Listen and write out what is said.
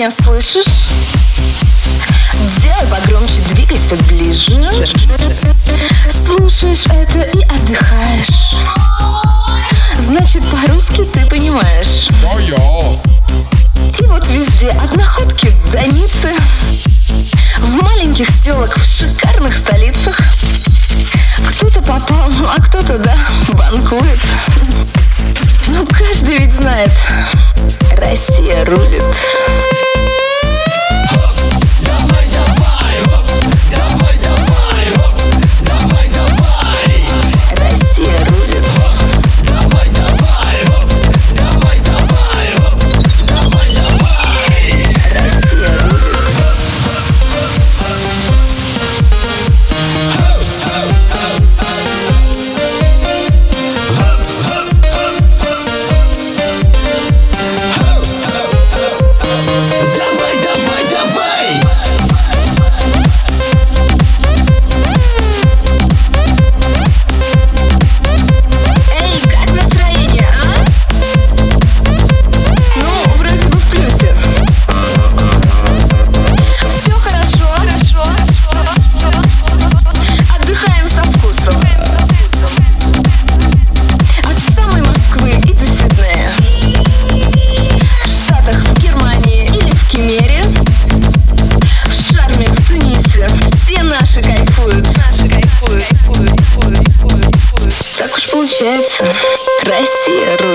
меня слышишь? Сделай погромче, двигайся ближе. Слушаешь это и отдыхаешь. Значит, по-русски ты понимаешь. И вот везде, от находки до Ниццы, в маленьких селах, в шикарных столицах. Кто-то попал, ну а кто-то, да, банкует. Ну каждый ведь знает, Россия рулит. Так уж получается, Россия рулит.